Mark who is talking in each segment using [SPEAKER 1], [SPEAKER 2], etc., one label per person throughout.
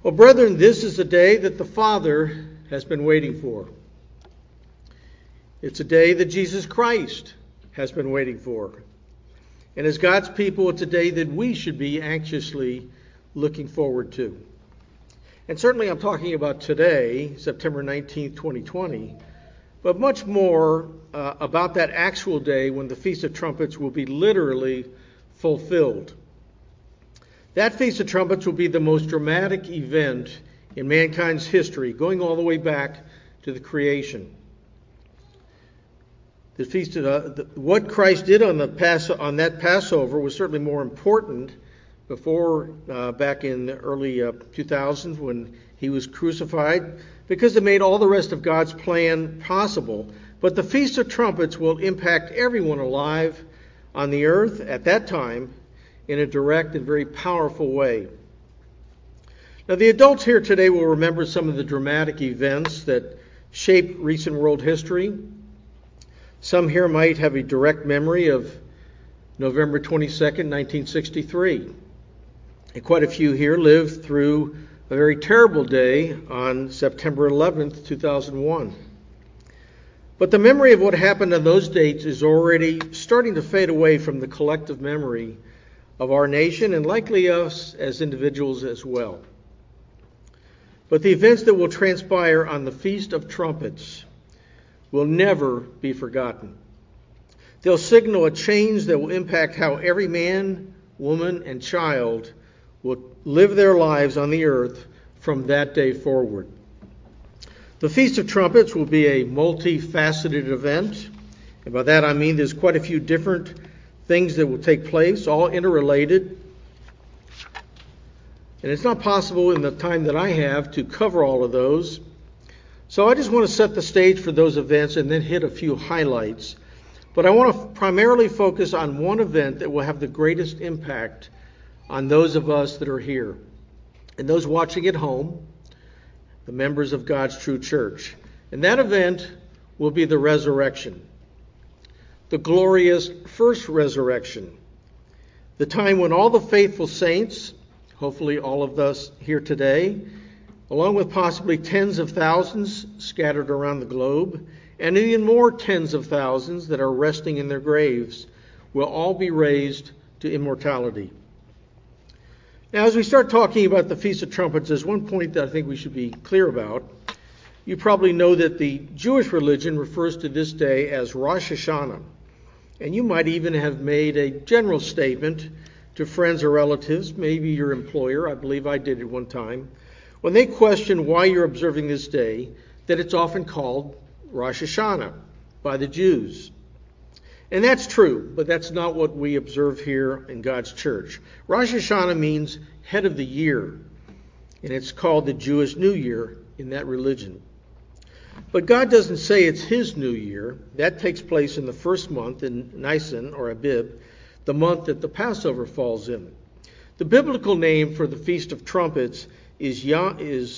[SPEAKER 1] Well, brethren, this is the day that the Father has been waiting for. It's a day that Jesus Christ has been waiting for. And as God's people, it's a day that we should be anxiously looking forward to. And certainly I'm talking about today, September 19th, 2020, but much more about that actual day when the Feast of Trumpets will be literally fulfilled. That Feast of Trumpets will be the most dramatic event in mankind's history, going all the way back to the creation. The feast of what Christ did on that Passover was certainly more important before back in the early 2000s when he was crucified, because it made all the rest of God's plan possible. But the Feast of Trumpets will impact everyone alive on the earth at that time in a direct and very powerful way. Now, the adults here today will remember some of the dramatic events that shaped recent world history. Some here might have a direct memory of November 22nd, 1963. And quite a few here lived through a very terrible day on September 11th, 2001. But the memory of what happened on those dates is already starting to fade away from the collective memory of our nation and likely us as individuals as well. But the events that will transpire on the Feast of Trumpets will never be forgotten. They'll signal a change that will impact how every man, woman, and child will live their lives on the earth from that day forward. The Feast of Trumpets will be a multifaceted event, and by that I mean there's quite a few different things that will take place, all interrelated. And it's not possible in the time that I have to cover all of those. So I just want to set the stage for those events and then hit a few highlights. But I want to primarily focus on one event that will have the greatest impact on those of us that are here and those watching at home, the members of God's true church. And that event will be the resurrection. The glorious first resurrection, the time when all the faithful saints, hopefully all of us here today, along with possibly tens of thousands scattered around the globe, and even more tens of thousands that are resting in their graves, will all be raised to immortality. Now, as we start talking about the Feast of Trumpets, there's one point that I think we should be clear about. You probably know that the Jewish religion refers to this day as Rosh Hashanah. And you might even have made a general statement to friends or relatives, maybe your employer, I believe I did at one time, when they question why you're observing this day, that it's often called Rosh Hashanah by the Jews. And that's true, but that's not what we observe here in God's church. Rosh Hashanah means head of the year, and it's called the Jewish New Year in that religion. But God doesn't say it's his new year. That takes place in the first month in Nisan or Abib, the month that the Passover falls in. The biblical name for the Feast of Trumpets is Yom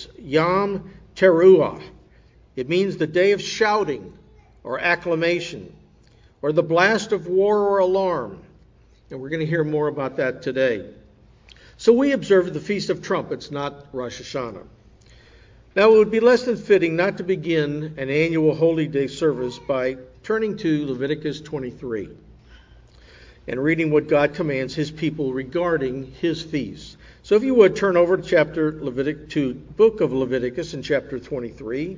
[SPEAKER 1] Teruah. It means the day of shouting or acclamation or the blast of war or alarm. And we're going to hear more about that today. So we observe the Feast of Trumpets, not Rosh Hashanah. Now, it would be less than fitting not to begin an annual Holy Day service by turning to Leviticus 23 and reading what God commands his people regarding his feasts. So if you would turn over to book of Leviticus in chapter 23.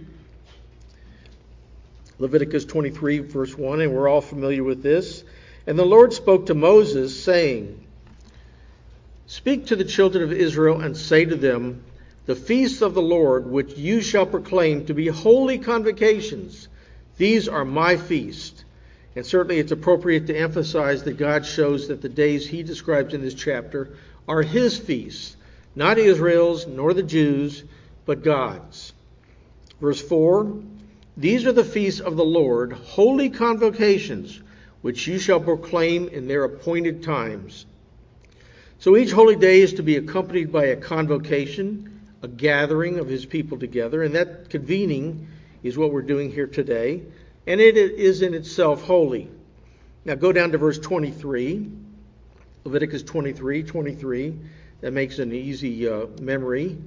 [SPEAKER 1] Leviticus 23, verse 1, and we're all familiar with this. And the Lord spoke to Moses, saying, "Speak to the children of Israel and say to them, the feasts of the Lord, which you shall proclaim to be holy convocations, these are my feasts." And certainly it's appropriate to emphasize that God shows that the days he describes in this chapter are his feasts, not Israel's nor the Jews', but God's. Verse 4, "These are the feasts of the Lord, holy convocations, which you shall proclaim in their appointed times." So each holy day is to be accompanied by a convocation, a gathering of his people together, and that convening is what we're doing here today, and it is in itself holy. Now go down to verse 23, Leviticus 23. That makes an easy memory.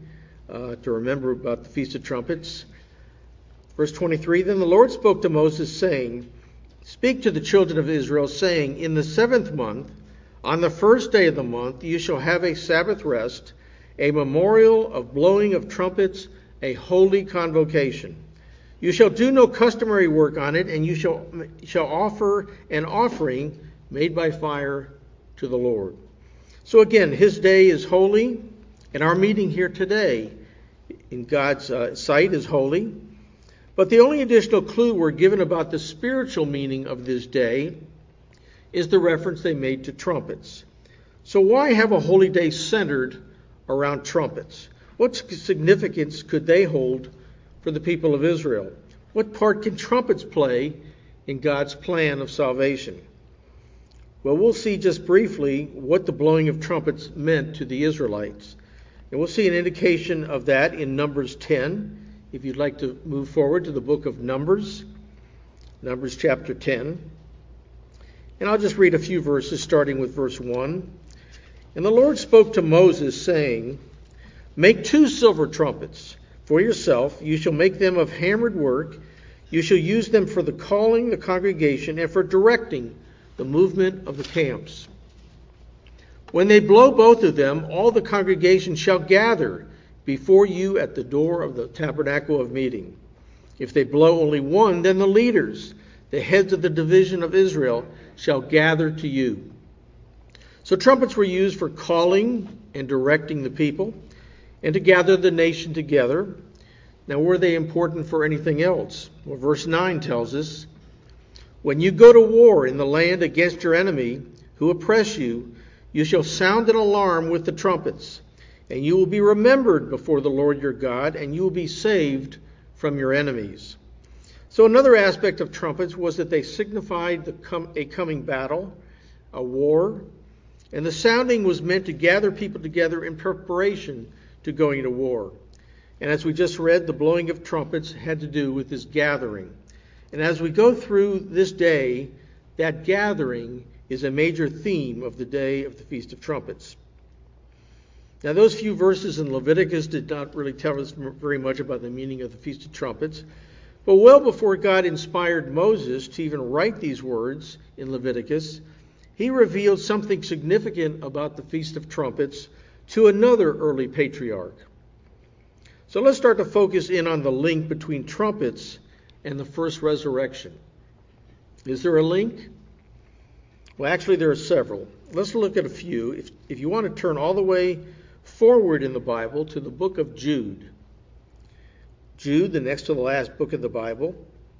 [SPEAKER 1] to remember about the Feast of Trumpets. Verse 23, Then the Lord spoke to Moses, saying, Speak to the children of Israel, saying, In the 7th month, on the 1st day of the month, you shall have a Sabbath rest, a memorial of blowing of trumpets, a holy convocation. You shall do no customary work on it, and you shall offer an offering made by fire to the Lord. So again, his day is holy, and our meeting here today in God's sight is holy. But the only additional clue we're given about the spiritual meaning of this day is the reference they made to trumpets. So why have a holy day centered around trumpets? What significance could they hold for the people of Israel? What part can trumpets play in God's plan of salvation? Well, we'll see just briefly what the blowing of trumpets meant to the Israelites. And we'll see an indication of that in Numbers 10. If you'd like to move forward to the book of Numbers, Numbers chapter 10. And I'll just read a few verses, starting with verse 1. And the Lord spoke to Moses, saying, Make 2 silver trumpets for yourself. You shall make them of hammered work. You shall use them for the calling the congregation and for directing the movement of the camps. When they blow both of them, all the congregation shall gather before you at the door of the tabernacle of meeting. If they blow only one, then the leaders, the heads of the division of Israel, shall gather to you. So trumpets were used for calling and directing the people and to gather the nation together. Now, were they important for anything else? Well, verse 9 tells us, When you go to war in the land against your enemy who oppress you, you shall sound an alarm with the trumpets, and you will be remembered before the Lord your God, and you will be saved from your enemies. So another aspect of trumpets was that they signified a coming battle, a war, and the sounding was meant to gather people together in preparation to going to war. And as we just read, the blowing of trumpets had to do with this gathering. And as we go through this day, that gathering is a major theme of the day of the Feast of Trumpets. Now, those few verses in Leviticus did not really tell us very much about the meaning of the Feast of Trumpets. But well before God inspired Moses to even write these words in Leviticus, he revealed something significant about the Feast of Trumpets to another early patriarch. So let's start to focus in on the link between trumpets and the first resurrection. Is there a link? Well, actually, there are several. Let's look at a few. If you want to turn all the way forward in the Bible to the book of Jude. Jude, the next to the last book of the Bible.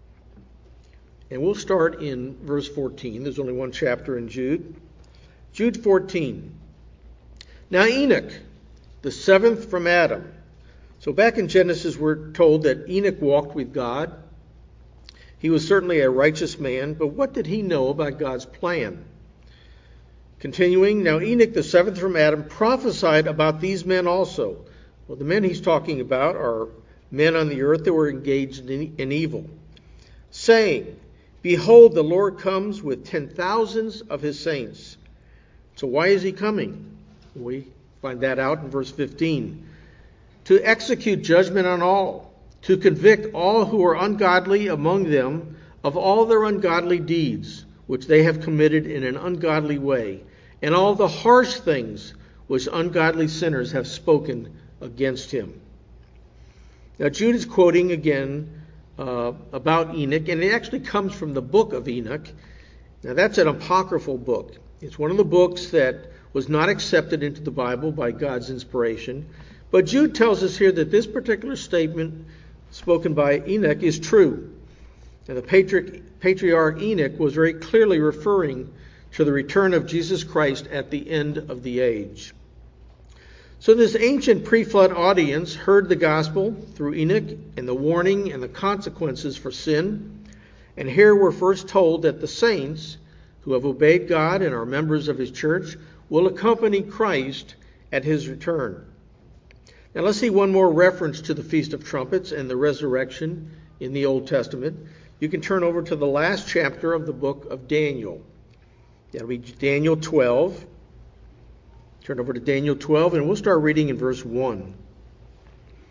[SPEAKER 1] And we'll start in verse 14. There's only one chapter in Jude. Jude 14. Now Enoch, the 7th from Adam. So back in Genesis, we're told that Enoch walked with God. He was certainly a righteous man, but what did he know about God's plan? Continuing, now Enoch, the 7th from Adam, prophesied about these men also. Well, the men he's talking about are men on the earth that were engaged in evil, saying, Behold, the Lord comes with 10,000s of his saints. So why is he coming? We find that out in verse 15. To execute judgment on all, to convict all who are ungodly among them of all their ungodly deeds, which they have committed in an ungodly way, and all the harsh things which ungodly sinners have spoken against him. Now Jude is quoting again about Enoch, and it actually comes from the book of Enoch. Now that's an apocryphal book. It's one of the books that was not accepted into the Bible by God's inspiration. But Jude tells us here that this particular statement spoken by Enoch is true. And the patriarch Enoch was very clearly referring to the return of Jesus Christ at the end of the age. So this ancient pre-flood audience heard the gospel through Enoch and the warning and the consequences for sin. And here we're first told that the saints who have obeyed God and are members of his church will accompany Christ at his return. Now let's see one more reference to the Feast of Trumpets and the resurrection in the Old Testament. You can turn over to the last chapter of the book of Daniel. That'll be Daniel 12. Turn over to Daniel 12, and we'll start reading in verse 1.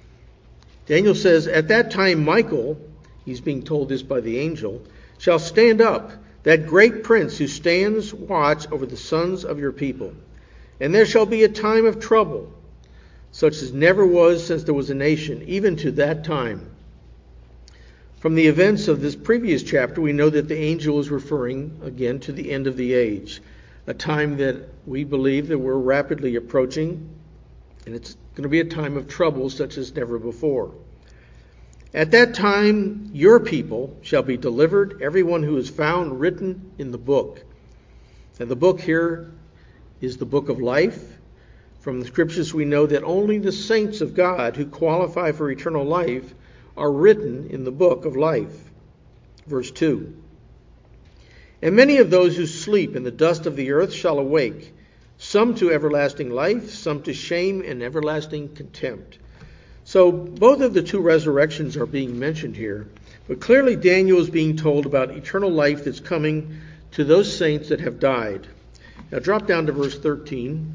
[SPEAKER 1] Daniel says, "At that time Michael," he's being told this by the angel, "shall stand up, that great prince who stands watch over the sons of your people. And there shall be a time of trouble, such as never was since there was a nation, even to that time." From the events of this previous chapter, we know that the angel is referring again to the end of the age, a time that we believe that we're rapidly approaching, and it's going to be a time of trouble such as never before. "At that time, your people shall be delivered, everyone who is found written in the book." And the book here is the book of life. From the scriptures, we know that only the saints of God who qualify for eternal life are written in the book of life. Verse 2. "And many of those who sleep in the dust of the earth shall awake, some to everlasting life, some to shame and everlasting contempt." So both of the two resurrections are being mentioned here, but clearly Daniel is being told about eternal life that's coming to those saints that have died. Now drop down to verse 13.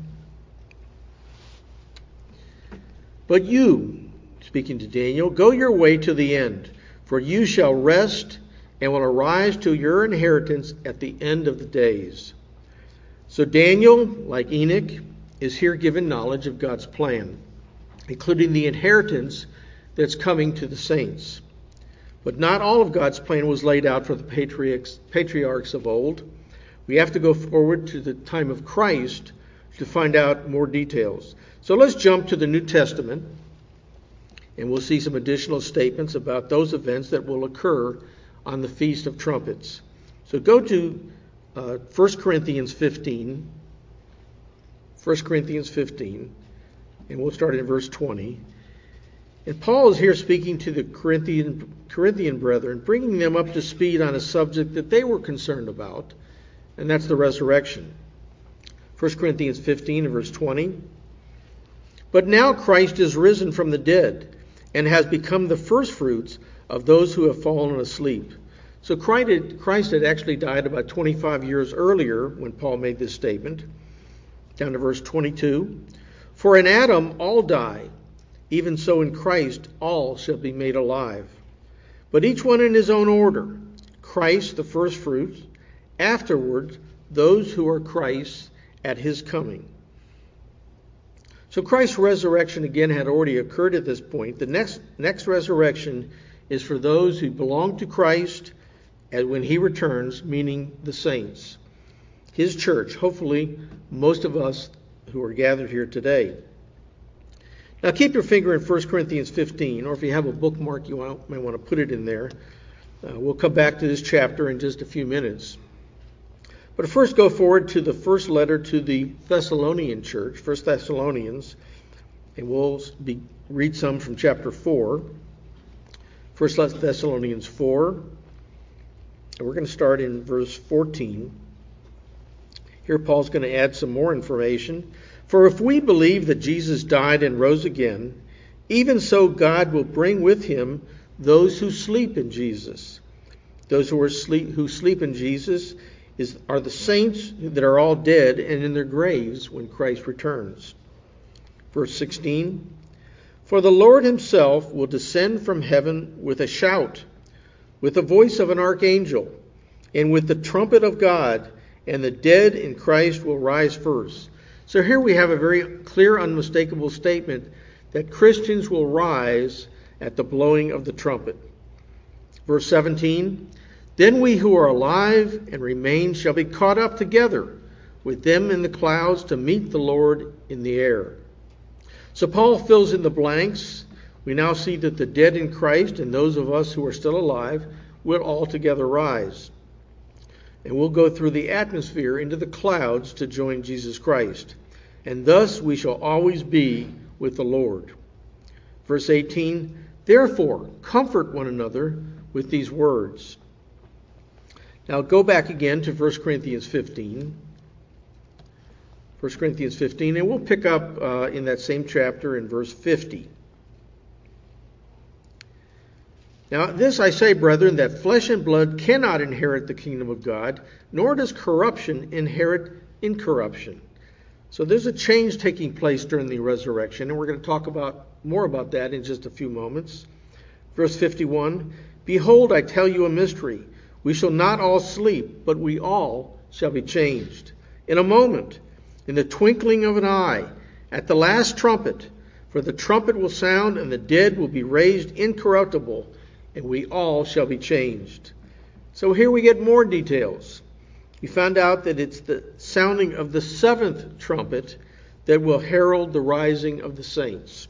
[SPEAKER 1] "But you," speaking to Daniel, "go your way to the end, for you shall rest and will arise to your inheritance at the end of the days." So Daniel, like Enoch, is here given knowledge of God's plan, including the inheritance that's coming to the saints. But not all of God's plan was laid out for the patriarchs of old. We have to go forward to the time of Christ to find out more details. So let's jump to the New Testament, and we'll see some additional statements about those events that will occur on the Feast of Trumpets. So go to 1 Corinthians 15. 1 Corinthians 15, and we'll start in verse 20. And Paul is here speaking to the Corinthian brethren, bringing them up to speed on a subject that they were concerned about, and that's the resurrection. 1 Corinthians 15 and verse 20. "But now Christ is risen from the dead, and has become the firstfruits of those who have fallen asleep." So Christ had actually died about 25 years earlier when Paul made this statement. Down to verse 22. "For in Adam all die, even so in Christ all shall be made alive. But each one in his own order. Christ the firstfruits, afterward those who are Christ's at his coming." So Christ's resurrection again had already occurred at this point. The next resurrection is for those who belong to Christ and when he returns, meaning the saints. His church, hopefully most of us who are gathered here today. Now keep your finger in 1 Corinthians 15, or if you have a bookmark, you may want to put it in there. We'll come back to this chapter in just a few minutes. But first go forward to the first letter to the Thessalonian church, 1 Thessalonians, and we'll read some from chapter 4. 1 Thessalonians 4, and we're going to start in verse 14. Here Paul's going to add some more information. "For if we believe that Jesus died and rose again, even so God will bring with him those who sleep in Jesus." Those who sleep in Jesus are the saints that are all dead and in their graves when Christ returns. Verse 16. "For the Lord himself will descend from heaven with a shout, with the voice of an archangel, and with the trumpet of God, and the dead in Christ will rise first." So here we have a very clear, unmistakable statement that Christians will rise at the blowing of the trumpet. Verse 17, "Then we who are alive and remain shall be caught up together with them in the clouds to meet the Lord in the air." So Paul fills in the blanks. We now see that the dead in Christ and those of us who are still alive will all together rise. And we'll go through the atmosphere into the clouds to join Jesus Christ. And thus we shall always be with the Lord. Verse 18, "Therefore comfort one another with these words." Now go back again to 1 Corinthians 15. 1 Corinthians 15, and we'll pick up in that same chapter in verse 50. "Now this I say, brethren, that flesh and blood cannot inherit the kingdom of God, nor does corruption inherit incorruption." So there's a change taking place during the resurrection, and we're going to talk about more about that in just a few moments. Verse 51, "Behold, I tell you a mystery. We shall not all sleep, but we all shall be changed. In a moment, in the twinkling of an eye, at the last trumpet. For the trumpet will sound, and the dead will be raised incorruptible, and we all shall be changed." So here we get more details. We found out that it's the sounding of the seventh trumpet that will herald the rising of the saints.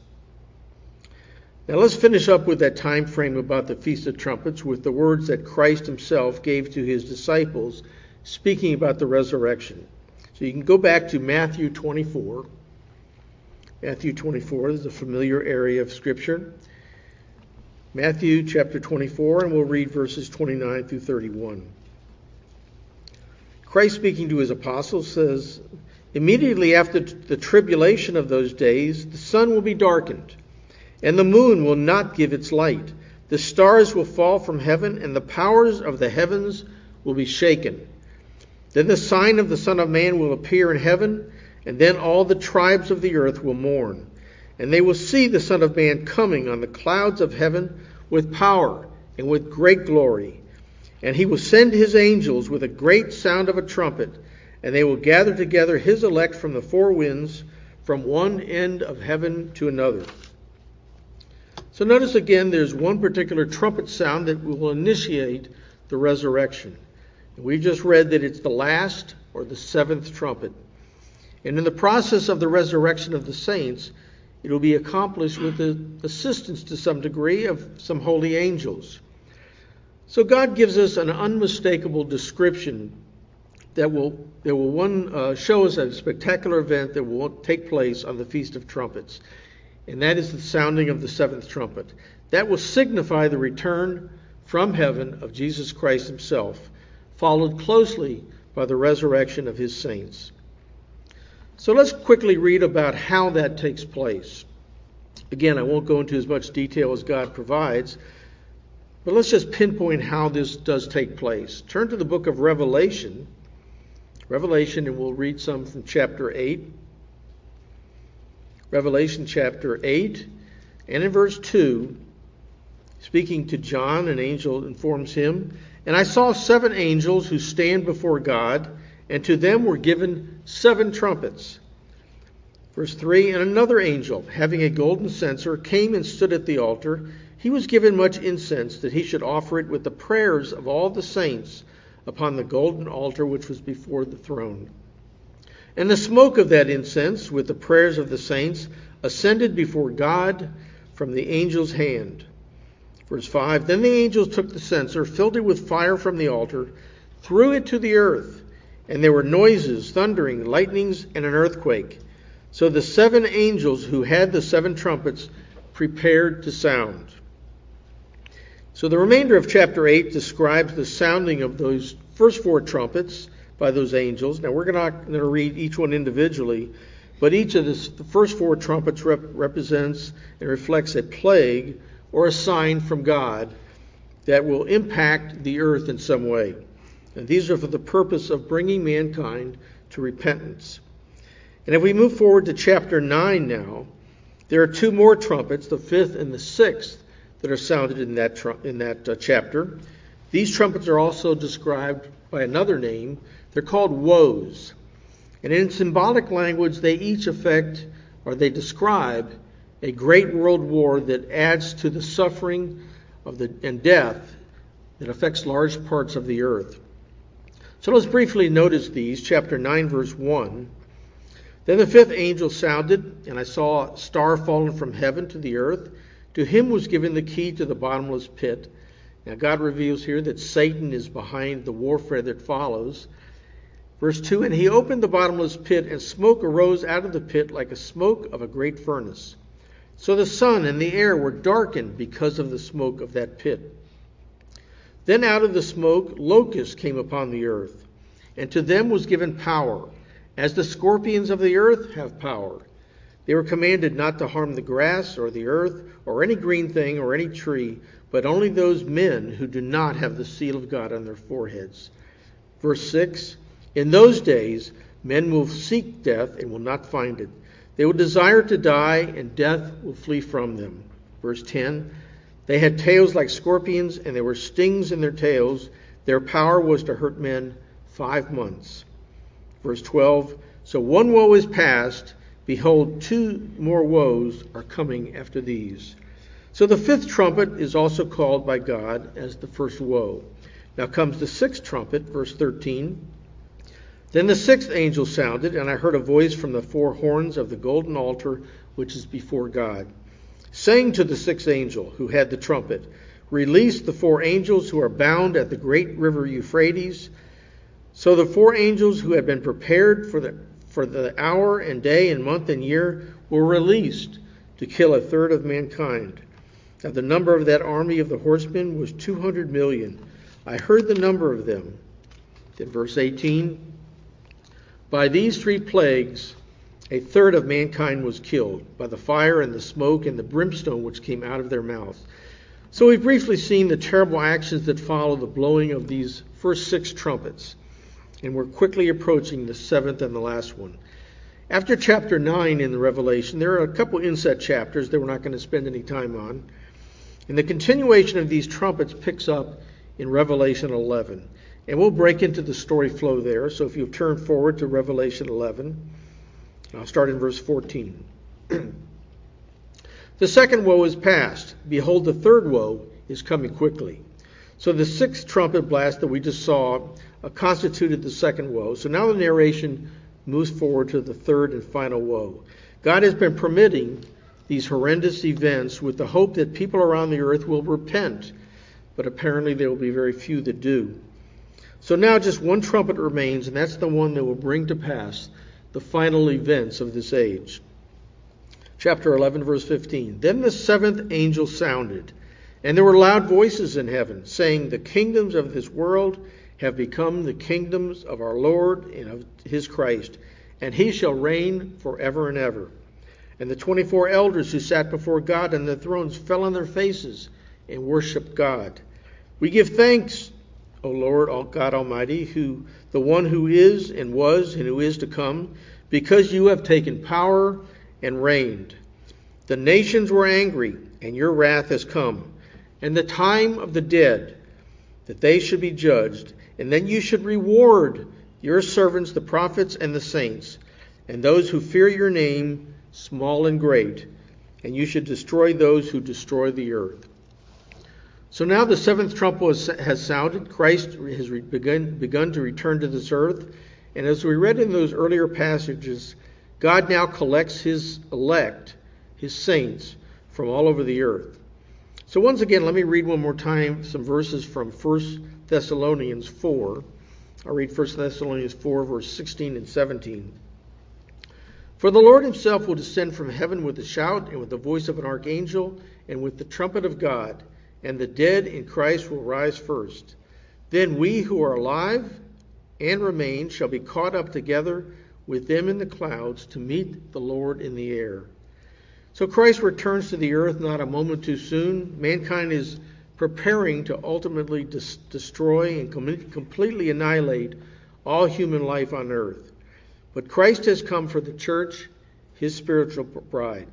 [SPEAKER 1] Now let's finish up with that time frame about the Feast of Trumpets with the words that Christ himself gave to his disciples, speaking about the resurrection. So you can go back to Matthew 24. Matthew 24 is a familiar area of Scripture. Matthew chapter 24, and we'll read verses 29 through 31. Christ, speaking to his apostles, says, "Immediately after the tribulation of those days, the sun will be darkened, and the moon will not give its light. The stars will fall from heaven, and the powers of the heavens will be shaken. Then the sign of the Son of Man will appear in heaven, and then all the tribes of the earth will mourn. And they will see the Son of Man coming on the clouds of heaven with power and with great glory. And he will send his angels with a great sound of a trumpet, and they will gather together his elect from the four winds, from one end of heaven to another." So notice again, there's one particular trumpet sound that will initiate the resurrection. And we just read that it's the last or the seventh trumpet. And in the process of the resurrection of the saints, it will be accomplished with the assistance to some degree of some holy angels. So God gives us an unmistakable description that will show us a spectacular event that will take place on the Feast of Trumpets. And that is the sounding of the seventh trumpet. That will signify the return from heaven of Jesus Christ himself, followed closely by the resurrection of his saints. So let's quickly read about how that takes place. Again, I won't go into as much detail as God provides, but let's just pinpoint how this does take place. Turn to the book of Revelation, and we'll read some from chapter 8. Revelation chapter 8, and in verse 2, speaking to John, an angel informs him, "And I saw 7 angels who stand before God, and to them were given 7 trumpets." Verse 3, "And another angel, having a golden censer, came and stood at the altar. He was given much incense, that he should offer it with the prayers of all the saints upon the golden altar which was before the throne. And the smoke of that incense, with the prayers of the saints, ascended before God from the angel's hand." Verse 5, "Then the angels took the censer, filled it with fire from the altar, threw it to the earth, and there were noises, thunderings, lightnings, and an earthquake. So the 7 angels who had the 7 trumpets prepared to sound." So the remainder of chapter 8 describes the sounding of those first 4 trumpets by those angels. Now we're not going to read each one individually, but each of the first 4 trumpets represents and reflects a plague or a sign from God that will impact the earth in some way. And these are for the purpose of bringing mankind to repentance. And if we move forward to chapter 9 now, there are 2 more trumpets, the 5th and the 6th, that are sounded in that chapter. These trumpets are also described by another name. They're called woes. And in symbolic language, they each affect, or they describe, a great world war that adds to the suffering and death that affects large parts of the earth. So let's briefly notice these. Chapter 9, verse 1. "Then the 5th angel sounded, and I saw a star fallen from heaven to the earth. To him was given the key to the bottomless pit." Now God reveals here that Satan is behind the warfare that follows. Verse 2, "And he opened the bottomless pit, and smoke arose out of the pit like a smoke of a great furnace. So the sun and the air were darkened because of the smoke of that pit. Then out of the smoke locusts came upon the earth, and to them was given power, as the scorpions of the earth have power. They were commanded not to harm the grass or the earth or any green thing or any tree, but only those men who do not have the seal of God on their foreheads." Verse 6, "In those days men will seek death and will not find it. They will desire to die, and death will flee from them. Verse 10, they had tails like scorpions, and there were stings in their tails. Their power was to hurt men 5 months. Verse 12, so one woe is past. Behold, 2 more woes are coming after these. So the 5th trumpet is also called by God as the first woe. Now comes the 6th trumpet, verse 13. Then the 6th angel sounded, and I heard a voice from the 4 horns of the golden altar which is before God, saying to the 6th angel who had the trumpet, release the 4 angels who are bound at the great river Euphrates. So the 4 angels who had been prepared for the hour and day and month and year were released to kill 1/3 of mankind. Now the number of that army of the horsemen was 200 million. I heard the number of them. Then verse 18, by these 3 plagues 1/3 of mankind was killed, by the fire and the smoke and the brimstone which came out of their mouths. So we've briefly seen the terrible actions that follow the blowing of these first 6 trumpets. And we're quickly approaching the 7th and the last one. After chapter 9 in the Revelation, there are a couple inset chapters that we're not going to spend any time on. And the continuation of these trumpets picks up in Revelation 11. And we'll break into the story flow there. So if you turn forward to Revelation 11, I'll start in verse 14. The 2nd woe is past. Behold, the 3rd woe is coming quickly. So the 6th trumpet blast that we just saw constituted the 2nd woe. So now the narration moves forward to the 3rd and final woe. God has been permitting these horrendous events with the hope that people around the earth will repent, but apparently there will be very few that do. So now just one trumpet remains, and that's the one that will bring to pass the final events of this age. Chapter 11, verse 15. Then the 7th angel sounded, and there were loud voices in heaven, saying, the kingdoms of this world have become the kingdoms of our Lord and of his Christ, and he shall reign forever and ever. And the 24 elders who sat before God on the thrones fell on their faces and worshiped God. We give thanks, O Lord, God Almighty, the one who is and was and who is to come, because you have taken power and reigned. The nations were angry, and your wrath has come, and the time of the dead, that they should be judged, and then you should reward your servants, the prophets and the saints, and those who fear your name, small and great, and you should destroy those who destroy the earth. So now the 7th trumpet has sounded. Christ has begun to return to this earth. And as we read in those earlier passages, God now collects his elect, his saints, from all over the earth. So once again, let me read one more time some verses from 1 Thessalonians 4. I'll read 1 Thessalonians 4, verse 16 and 17. For the Lord himself will descend from heaven with a shout, and with the voice of an archangel, and with the trumpet of God, and the dead in Christ will rise first. Then we who are alive and remain shall be caught up together with them in the clouds to meet the Lord in the air. So Christ returns to the earth not a moment too soon. Mankind is preparing to ultimately destroy and completely annihilate all human life on earth. But Christ has come for the church, his spiritual bride.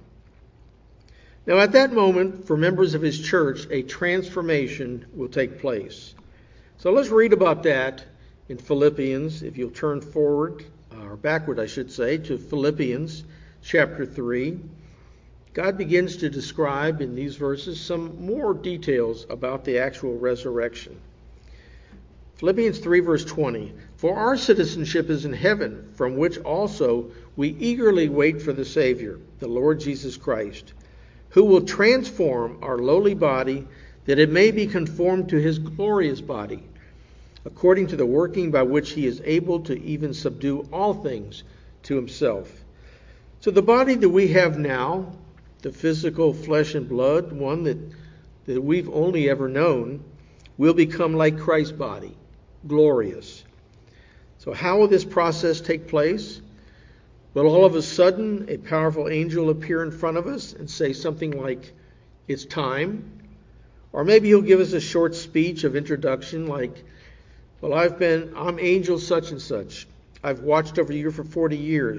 [SPEAKER 1] Now at that moment, for members of his church, a transformation will take place. So let's read about that in Philippians, if you'll turn forward, or backward I should say, to Philippians chapter 3. God begins to describe in these verses some more details about the actual resurrection. Philippians 3 verse 20, for our citizenship is in heaven, from which also we eagerly wait for the Savior, the Lord Jesus Christ, who will transform our lowly body that it may be conformed to his glorious body, according to the working by which he is able to even subdue all things to himself. So the body that we have now, the physical flesh and blood, one that we've only ever known, will become like Christ's body, glorious. So how will this process take place? Will all of a sudden a powerful angel appear in front of us and say something like, it's time? Or maybe he'll give us a short speech of introduction like, well, I'm angel such and such. I've watched over you for 40 years.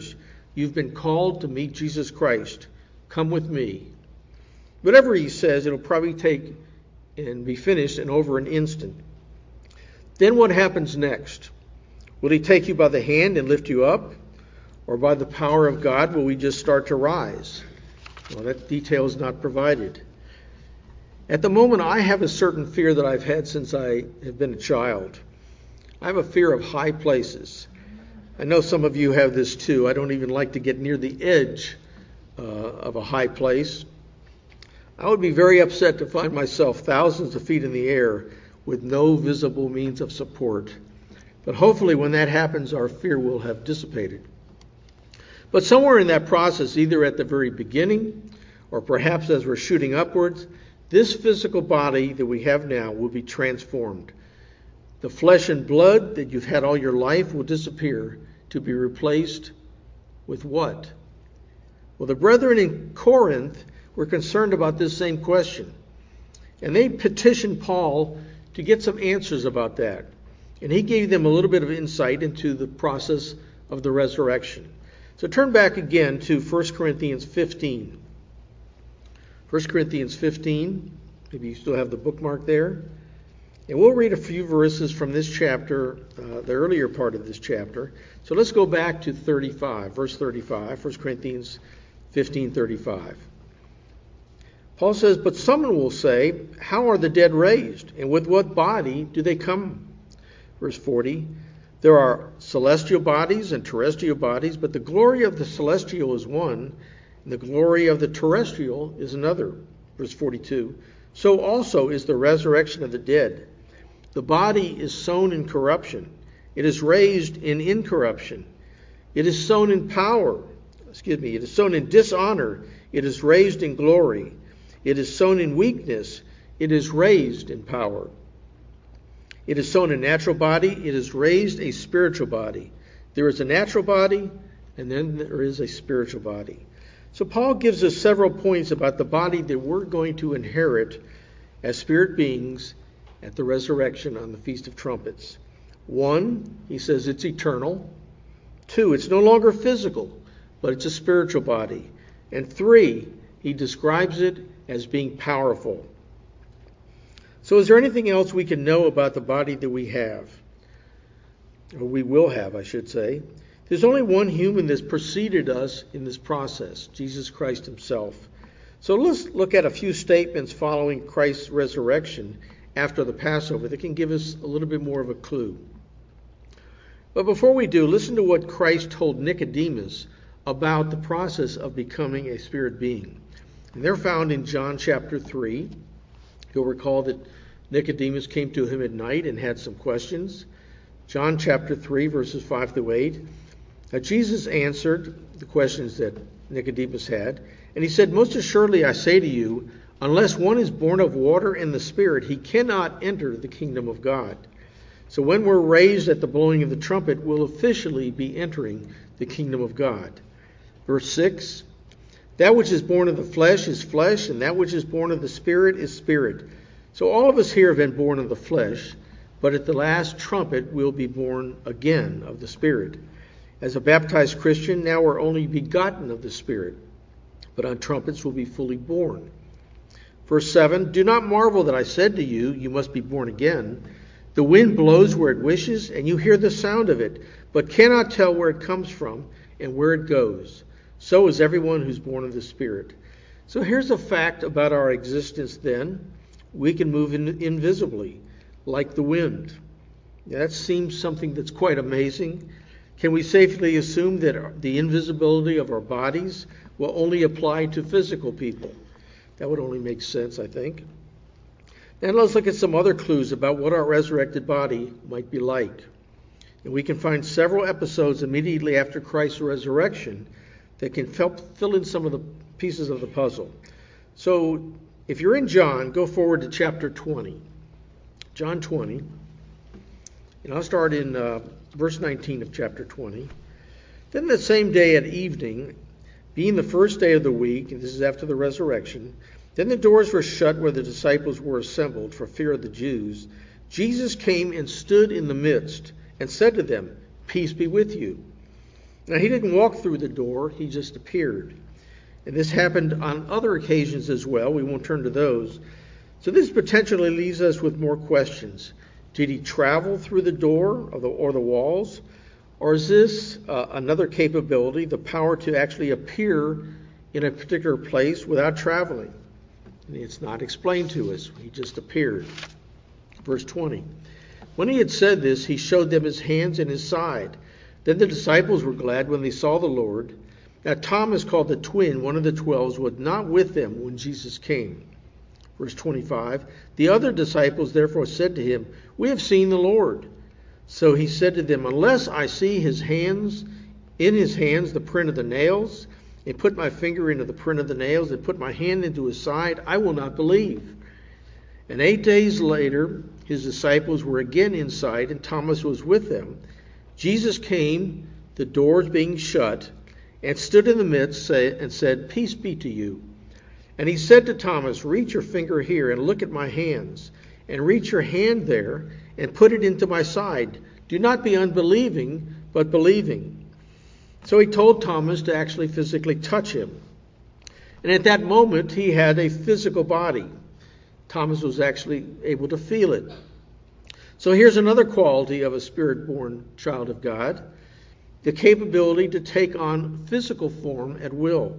[SPEAKER 1] You've been called to meet Jesus Christ. Come with me. Whatever he says, it'll probably take and be finished in over an instant. Then what happens next? Will he take you by the hand and lift you up? Or by the power of God, will we just start to rise? Well, that detail is not provided. At the moment, I have a certain fear that I've had since I have been a child. I have a fear of high places. I know some of you have this too. I don't even like to get near the edge of a high place. I would be very upset to find myself thousands of feet in the air with no visible means of support. But hopefully when that happens, our fear will have dissipated. But somewhere in that process, either at the very beginning or perhaps as we're shooting upwards, this physical body that we have now will be transformed. The flesh and blood that you've had all your life will disappear to be replaced with what? Well, the brethren in Corinth were concerned about this same question. And they petitioned Paul to get some answers about that. And he gave them a little bit of insight into the process of the resurrection. So turn back again to 1 Corinthians 15. 1 Corinthians 15, maybe you still have the bookmark there. And we'll read a few verses from this chapter, the earlier part of this chapter. So let's go back to 35, verse 35, 1 Corinthians 15:35. Paul says, "But someone will say, how are the dead raised? And with what body do they come?" Verse 40, "There are celestial bodies and terrestrial bodies, but the glory of the celestial is one, and the glory of the terrestrial is another." Verse 42, "So also is the resurrection of the dead. The body is sown in corruption. It is raised in incorruption. It is sown in it is sown in dishonor. It is raised in glory. It is sown in weakness. It is raised in power. It is sown a natural body. It is raised a spiritual body. There is a natural body, and then there is a spiritual body." So Paul gives us several points about the body that we're going to inherit as spirit beings at the resurrection on the Feast of Trumpets. 1, he says it's eternal. 2, it's no longer physical, but it's a spiritual body. And 3, he describes it as being powerful. So is there anything else we can know about the body that we have? Or we will have, I should say. There's only one human that's preceded us in this process, Jesus Christ himself. So let's look at a few statements following Christ's resurrection after the Passover that can give us a little bit more of a clue. But before we do, listen to what Christ told Nicodemus about the process of becoming a spirit being. And they're found in John chapter 3. You'll recall that Nicodemus came to him at night and had some questions. John chapter 3, verses 5 through 8. Jesus answered the questions that Nicodemus had, and he said, "Most assuredly I say to you, unless one is born of water and the Spirit, he cannot enter the kingdom of God." So when we're raised at the blowing of the trumpet, we'll officially be entering the kingdom of God. Verse 6, "That which is born of the flesh is flesh, and that which is born of the Spirit is spirit." So all of us here have been born of the flesh, but at the last trumpet we'll be born again of the Spirit. As a baptized Christian, now we're only begotten of the Spirit, but on trumpets we'll be fully born. Verse 7, "Do not marvel that I said to you, you must be born again. The wind blows where it wishes, and you hear the sound of it, but cannot tell where it comes from and where it goes. So is everyone who's born of the Spirit." So here's a fact about our existence then. We can move invisibly, like the wind. That seems something that's quite amazing. Can we safely assume that the invisibility of our bodies will only apply to physical people? That would only make sense, I think. And let's look at some other clues about what our resurrected body might be like. And we can find several episodes immediately after Christ's resurrection that can help fill in some of the pieces of the puzzle. So if you're in John, go forward to chapter 20. John 20. And I'll start in verse 19 of chapter 20. "Then the same day at evening, being the first day of the week," and this is after the resurrection, "then the doors were shut where the disciples were assembled for fear of the Jews. Jesus came and stood in the midst and said to them, 'Peace be with you.' Now, he didn't walk through the door, he just appeared. And this happened on other occasions as well. We won't turn to those. So this potentially leaves us with more questions. Did he travel through the door or the walls? Or is this another capability, the power to actually appear in a particular place without traveling? And it's not explained to us. He just appeared. Verse 20. When he had said this, he showed them his hands and his side. Then the disciples were glad when they saw the Lord. Now Thomas, called the twin, one of the 12, was not with them when Jesus came. Verse 25. The other disciples therefore said to him, "We have seen the Lord." So he said to them, "Unless I see in his hands the print of the nails, and put my finger into the print of the nails, and put my hand into his side, I will not believe." And 8 days later, his disciples were again inside, and Thomas was with them. Jesus came, the doors being shut, and stood in the midst and said, "Peace be to you." And he said to Thomas, "Reach your finger here and look at my hands, and reach your hand there and put it into my side. Do not be unbelieving, but believing." So he told Thomas to actually physically touch him. And at that moment, he had a physical body. Thomas was actually able to feel it. So here's another quality of a spirit-born child of God: the capability to take on physical form at will.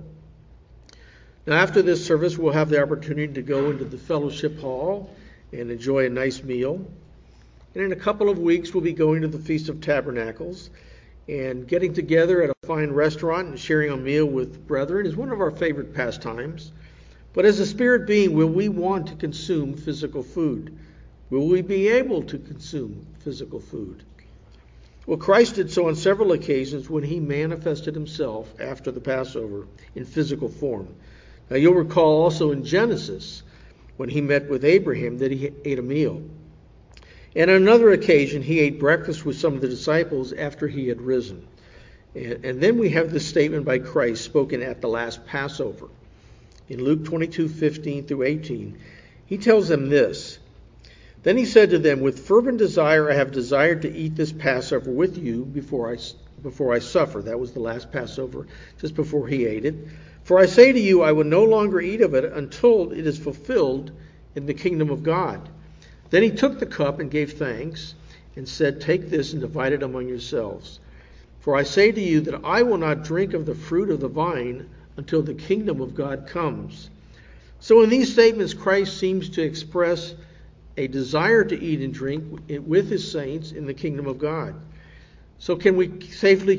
[SPEAKER 1] Now, after this service, we'll have the opportunity to go into the fellowship hall and enjoy a nice meal. And in a couple of weeks, we'll be going to the Feast of Tabernacles. And getting together at a fine restaurant and sharing a meal with brethren is one of our favorite pastimes. But as a spirit being, will we want to consume physical food? Will we be able to consume physical food? Well, Christ did so on several occasions when he manifested himself after the Passover in physical form. Now, you'll recall also in Genesis when he met with Abraham that he ate a meal. And on another occasion, he ate breakfast with some of the disciples after he had risen. And then we have this statement by Christ spoken at the last Passover. In Luke 22:15 through 18, he tells them this: "Then he said to them, 'With fervent desire I have desired to eat this Passover with you before I suffer.'" That was the last Passover, just before he ate it. "For I say to you, I will no longer eat of it until it is fulfilled in the kingdom of God." Then he took the cup and gave thanks and said, "Take this and divide it among yourselves. For I say to you that I will not drink of the fruit of the vine until the kingdom of God comes." So in these statements, Christ seems to express a desire to eat and drink with his saints in the kingdom of God. So can we safely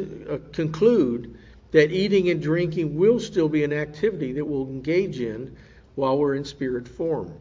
[SPEAKER 1] conclude that eating and drinking will still be an activity that we'll engage in while we're in spirit form?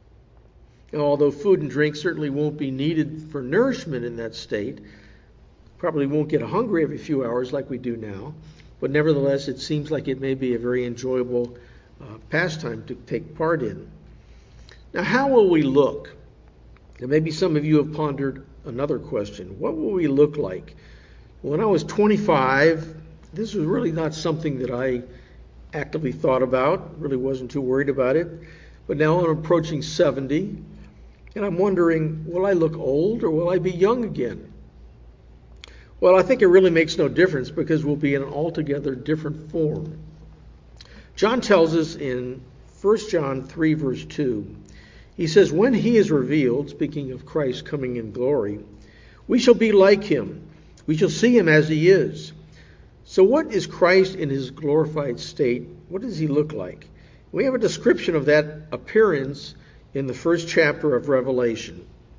[SPEAKER 1] And although food and drink certainly won't be needed for nourishment in that state, probably won't get hungry every few hours like we do now, but nevertheless it seems like it may be a very enjoyable pastime to take part in. Now, how will we look? And maybe some of you have pondered another question. What will we look like? When I was 25, this was really not something that I actively thought about, really wasn't too worried about it. But now I'm approaching 70, and I'm wondering, will I look old or will I be young again? Well, I think it really makes no difference because we'll be in an altogether different form. John tells us in 1 John 3, verse 2, he says, "When he is revealed," speaking of Christ coming in glory, "we shall be like him. We shall see him as he is." So what is Christ in his glorified state? What does he look like? We have a description of that appearance in the first chapter of Revelation.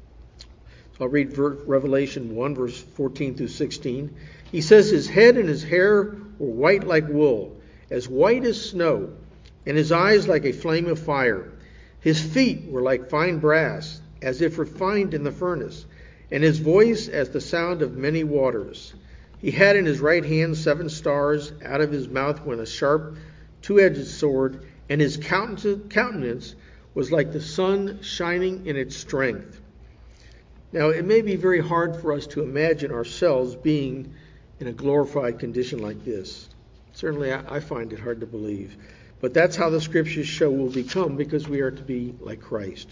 [SPEAKER 1] So I'll read Revelation 1, verse 14 through 16. He says, "His head and his hair were white like wool, as white as snow, and his eyes like a flame of fire. His feet were like fine brass, as if refined in the furnace, and his voice as the sound of many waters. He had in his right hand 7 stars. Out of his mouth went a sharp, two-edged sword, and his countenance was like the sun shining in its strength." Now, it may be very hard for us to imagine ourselves being in a glorified condition like this. Certainly, I find it hard to believe. But that's how the scriptures show we'll become, because we are to be like Christ.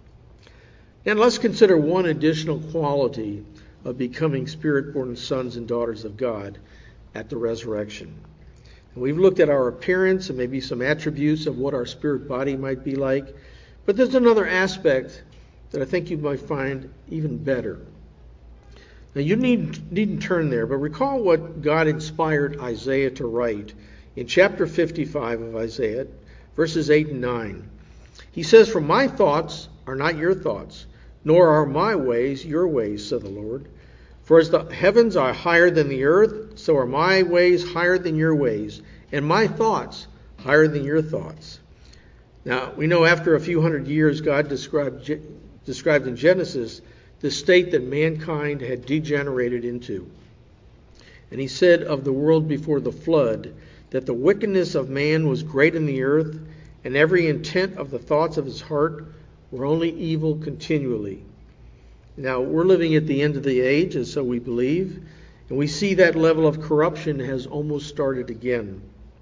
[SPEAKER 1] And let's consider one additional quality of becoming spirit-born sons and daughters of God. at the resurrection. And we've looked at our appearance and maybe some attributes of what our spirit body might be like. But there's another aspect that I think you might find even better. Now, you needn't turn there, but recall what God inspired Isaiah to write in chapter 55 of Isaiah, verses 8 and 9. He says, "For my thoughts are not your thoughts, nor are my ways your ways, said the Lord. For as the heavens are higher than the earth, so are my ways higher than your ways, and my thoughts higher than your thoughts." Now, we know after a few hundred years, God described in Genesis the state that mankind had degenerated into. And he said of the world before the flood that the wickedness of man was great in the earth, and every intent of the thoughts of his heart were only evil continually. Now, we're living at the end of the age, and so we believe, and we see that level of corruption has almost started again.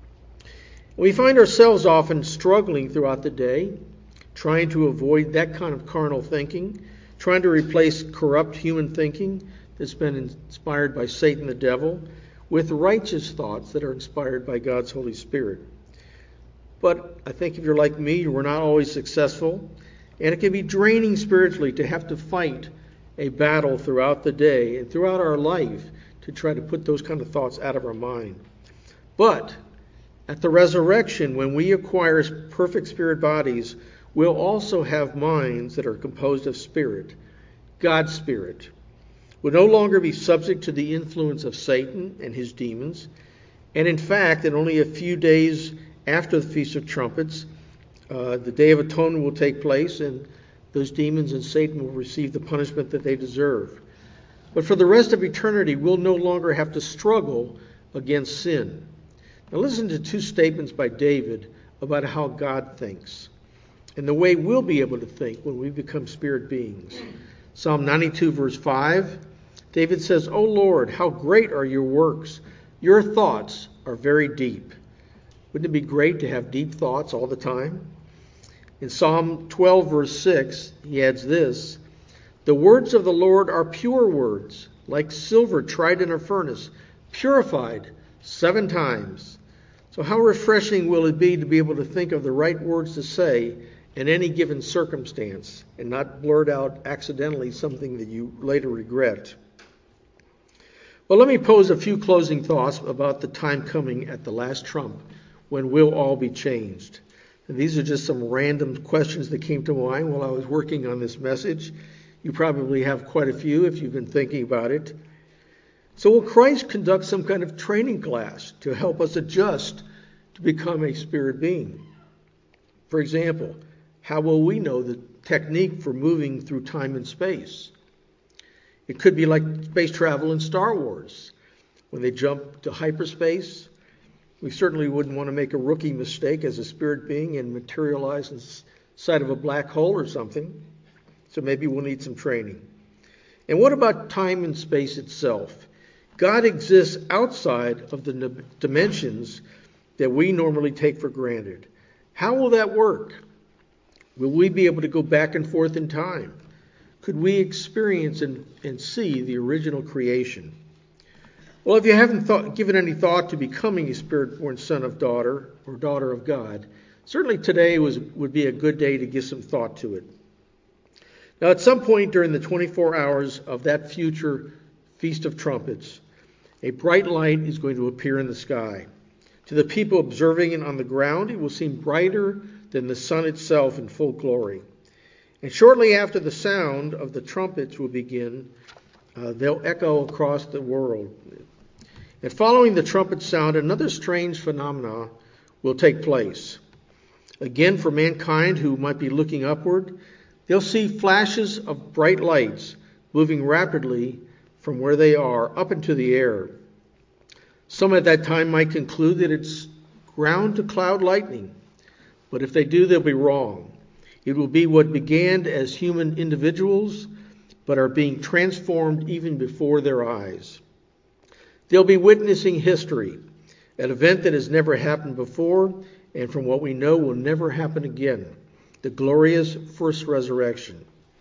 [SPEAKER 1] We find ourselves often struggling throughout the day, trying to avoid that kind of carnal thinking, trying to replace corrupt human thinking that's been inspired by Satan the devil with righteous thoughts that are inspired by God's Holy Spirit. But I think if you're like me, we're not always successful, and it can be draining spiritually to have to fight a battle throughout the day and throughout our life to try to put those kind of thoughts out of our mind. But at the resurrection, when we acquire perfect spirit bodies, we'll also have minds that are composed of spirit, God's Spirit. We'll no longer be subject to the influence of Satan and his demons. And in fact, in only a few days after the Feast of Trumpets, the Day of Atonement will take place, and those demons and Satan will receive the punishment that they deserve. But for the rest of eternity, we'll no longer have to struggle against sin. Now listen to two statements by David about how God thinks and the way we'll be able to think when we become spirit beings. Psalm 92 verse 5, David says, "O Lord, how great are your works. Your thoughts are very deep." Wouldn't it be great to have deep thoughts all the time? In Psalm 12 verse 6, he adds this, "The words of the Lord are pure words, like silver tried in a furnace, purified 7 times. So how refreshing will it be to be able to think of the right words to say in any given circumstance and not blurt out accidentally something that you later regret. Well, let me pose a few closing thoughts about the time coming at the last trump when we'll all be changed. And these are just some random questions that came to mind while I was working on this message. You probably have quite a few if you've been thinking about it. So will Christ conduct some kind of training class to help us adjust to become a spirit being? For example, how will we know the technique for moving through time and space? It could be like space travel in Star Wars. When they jump to hyperspace, we certainly wouldn't want to make a rookie mistake as a spirit being and materialize inside of a black hole or something. So maybe we'll need some training. And what about time and space itself? God exists outside of the dimensions that we normally take for granted. How will that work? Will we be able to go back and forth in time? Could we experience and see the original creation? Well, if you haven't given any thought to becoming a spirit-born son of daughter or daughter of God, certainly today would be a good day to give some thought to it. Now, at some point during the 24 hours of that future Feast of Trumpets, a bright light is going to appear in the sky. To the people observing it on the ground, it will seem brighter than the sun itself in full glory. And shortly after the sound of the trumpets will begin, they'll echo across the world. And following the trumpet sound, another strange phenomena will take place. Again, for mankind who might be looking upward, they'll see flashes of bright lights moving rapidly from where they are up into the air. Some at that time might conclude that it's ground to cloud lightning, but if they do, they'll be wrong. It will be what began as human individuals, but are being transformed even before their eyes. They'll be witnessing history, an event that has never happened before, and from what we know will never happen again, the glorious first resurrection.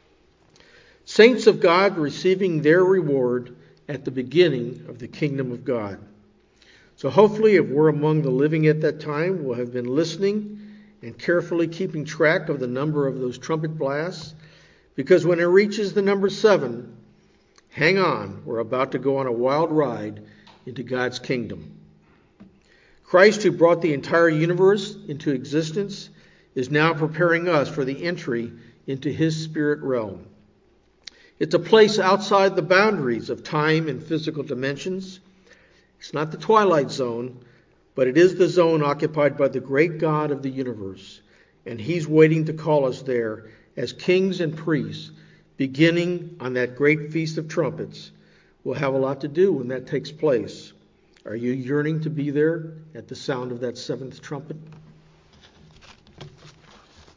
[SPEAKER 1] Saints of God receiving their reward at the beginning of the kingdom of God. So hopefully if we're among the living at that time, we'll have been listening and carefully keeping track of the number of those trumpet blasts, because when it reaches the number 7, hang on, we're about to go on a wild ride into God's kingdom. Christ, who brought the entire universe into existence, is now preparing us for the entry into his spirit realm. It's a place outside the boundaries of time and physical dimensions. It's not the twilight zone, but it is the zone occupied by the great God of the universe, and he's waiting to call us there as kings and priests, beginning on that great Feast of Trumpets. We'll have a lot to do when that takes place. Are you yearning to be there at the sound of that 7th trumpet?